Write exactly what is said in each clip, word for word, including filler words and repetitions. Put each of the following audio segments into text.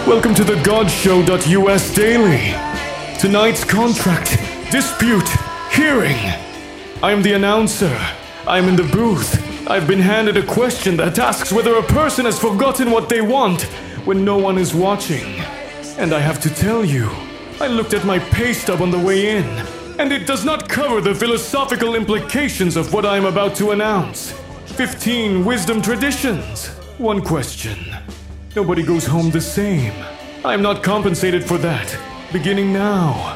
Welcome to the God Show dot U S Daily. Tonight's contract, dispute, hearing. I am the announcer. I am in the booth. I've been handed a question that asks whether a person has forgotten what they want when no one is watching. And I have to tell you, I looked at my pay stub on the way in, and it does not cover the philosophical implications of what I am about to announce. Fifteen wisdom traditions. One question. Nobody goes home the same. I am not compensated for that. Beginning now.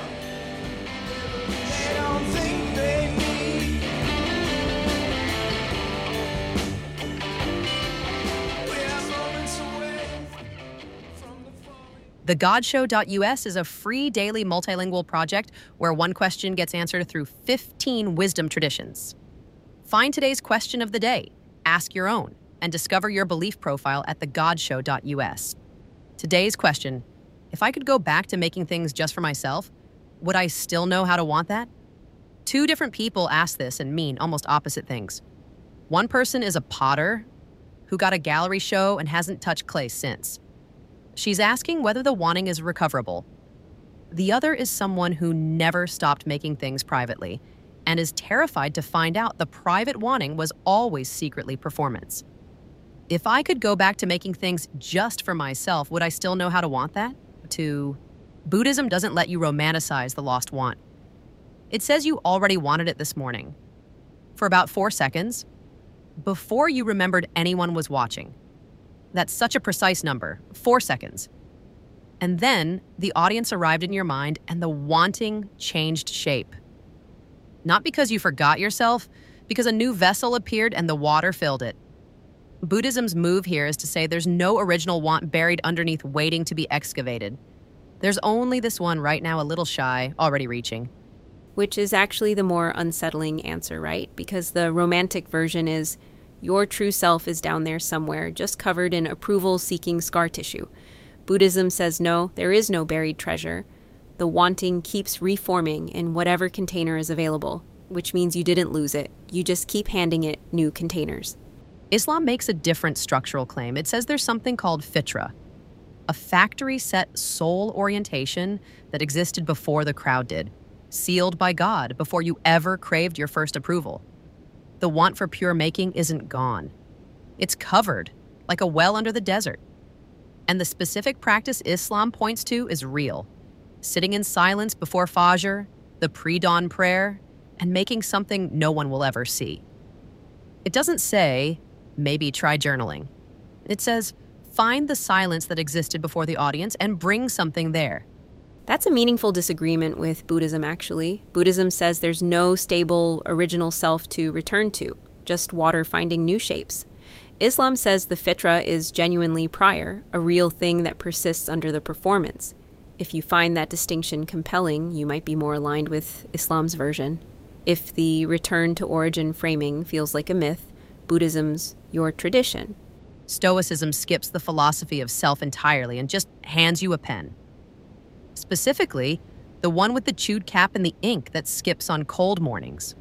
The God Show dot U S is a free daily multilingual project where one question gets answered through fifteen wisdom traditions. Find today's question of the day, ask your own, and discover your belief profile at the God Show dot U S. Today's question: if I could go back to making things just for myself, would I still know how to want that? Two different people ask this and mean almost opposite things. One person is a potter who got a gallery show and hasn't touched clay since. She's asking whether the wanting is recoverable. The other is someone who never stopped making things privately and is terrified to find out the private wanting was always secretly performance. If I could go back to making things just for myself, would I still know how to want that? To Buddhism doesn't let you romanticize the lost want. It says you already wanted it this morning. For about four seconds, before you remembered anyone was watching. That's such a precise number, four seconds. And then the audience arrived in your mind and the wanting changed shape. Not because you forgot yourself, because a new vessel appeared and the water filled it. Buddhism's move here is to say there's no original want buried underneath waiting to be excavated. There's only this one right now, a little shy, already reaching. Which is actually the more unsettling answer, right? Because the romantic version is your true self is down there somewhere, just covered in approval-seeking scar tissue. Buddhism says no, there is no buried treasure. The wanting keeps reforming in whatever container is available, which means you didn't lose it. You just keep handing it new containers. Islam makes a different structural claim. It says there's something called fitra, a factory-set soul orientation that existed before the crowd did, sealed by God before you ever craved your first approval. The want for pure making isn't gone. It's covered, like a well under the desert. And the specific practice Islam points to is real. Sitting in silence before Fajr, the pre-dawn prayer, and making something no one will ever see. It doesn't say, maybe try journaling. It says, find the silence that existed before the audience and bring something there. That's a meaningful disagreement with Buddhism, actually. Buddhism says there's no stable, original self to return to, just water finding new shapes. Islam says the fitra is genuinely prior, a real thing that persists under the performance. If you find that distinction compelling, you might be more aligned with Islam's version. If the return to origin framing feels like a myth, Buddhism's your tradition. Stoicism skips the philosophy of self entirely and just hands you a pen. Specifically, the one with the chewed cap and the ink that skips on cold mornings.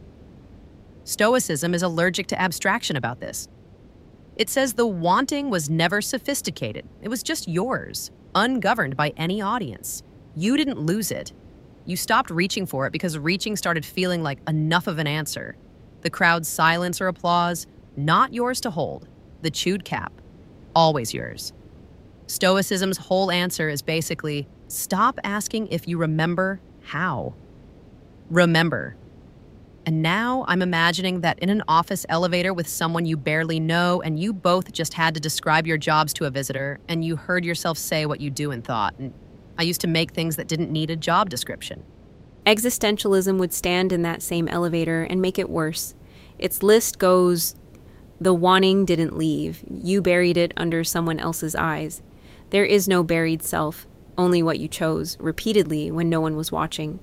Stoicism is allergic to abstraction about this. It says the wanting was never sophisticated. It was just yours, ungoverned by any audience. You didn't lose it. You stopped reaching for it because reaching started feeling like enough of an answer. The crowd's silence or applause, not yours to hold. The chewed cap, always yours. Stoicism's whole answer is basically, stop asking if you remember how. Remember. And now I'm imagining that in an office elevator with someone you barely know and you both just had to describe your jobs to a visitor and you heard yourself say what you do and thought. And I used to make things that didn't need a job description. Existentialism would stand in that same elevator and make it worse. Its list goes, the wanting didn't leave. You buried it under someone else's eyes. There is no buried self, only what you chose, repeatedly when no one was watching.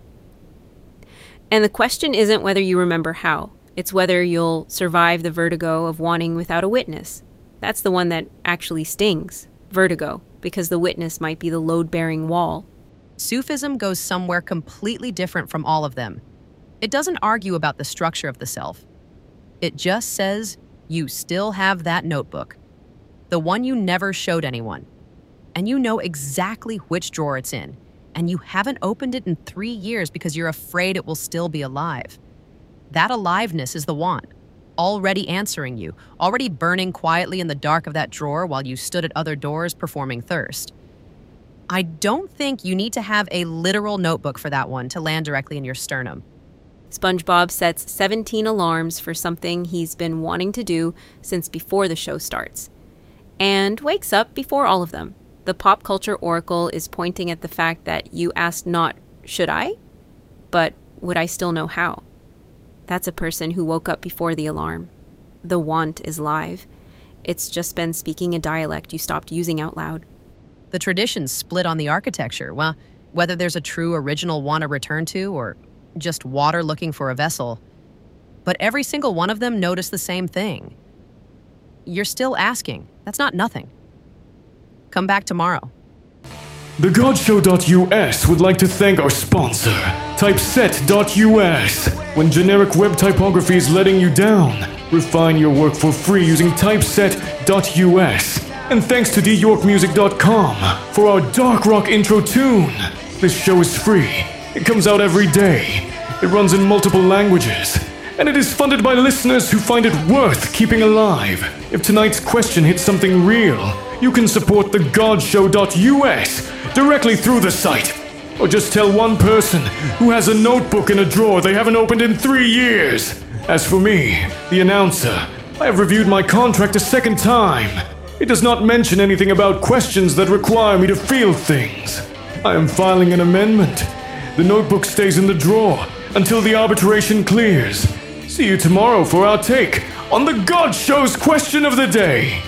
And the question isn't whether you remember how. It's whether you'll survive the vertigo of wanting without a witness. That's the one that actually stings, vertigo, because the witness might be the load-bearing wall. Sufism goes somewhere completely different from all of them. It doesn't argue about the structure of the self. It just says you still have that notebook, the one you never showed anyone. and you know exactly which drawer it's in, and you haven't opened it in three years because you're afraid it will still be alive. That aliveness is the wand, already answering you, already burning quietly in the dark of that drawer while you stood at other doors performing thirst. I don't think you need to have a literal notebook for that one to land directly in your sternum. SpongeBob sets seventeen alarms for something he's been wanting to do since before the show starts, and wakes up before all of them. The pop culture oracle is pointing at the fact that you asked not, should I? But would I still know how? That's a person who woke up before the alarm. The want is live. It's just been speaking a dialect you stopped using out loud. The traditions split on the architecture. Well, whether there's a true original want to return to or just water looking for a vessel. But every single one of them noticed the same thing. You're still asking. That's not nothing. Come back tomorrow. The Godshow dot U S would like to thank our sponsor, Typeset dot U S. When generic web typography is letting you down, refine your work for free using Typeset dot U S. And thanks to D York Music dot com for our dark rock intro tune. This show is free. It comes out every day. It runs in multiple languages. And it is funded by listeners who find it worth keeping alive. If tonight's question hits something real, you can support the Godshow dot U S directly through the site. Or just tell one person who has a notebook in a drawer they haven't opened in three years. As for me, the announcer, I have reviewed my contract a second time. It does not mention anything about questions that require me to field things. I am filing an amendment. The notebook stays in the drawer until the arbitration clears. See you tomorrow for our take on the God Show's question of the day.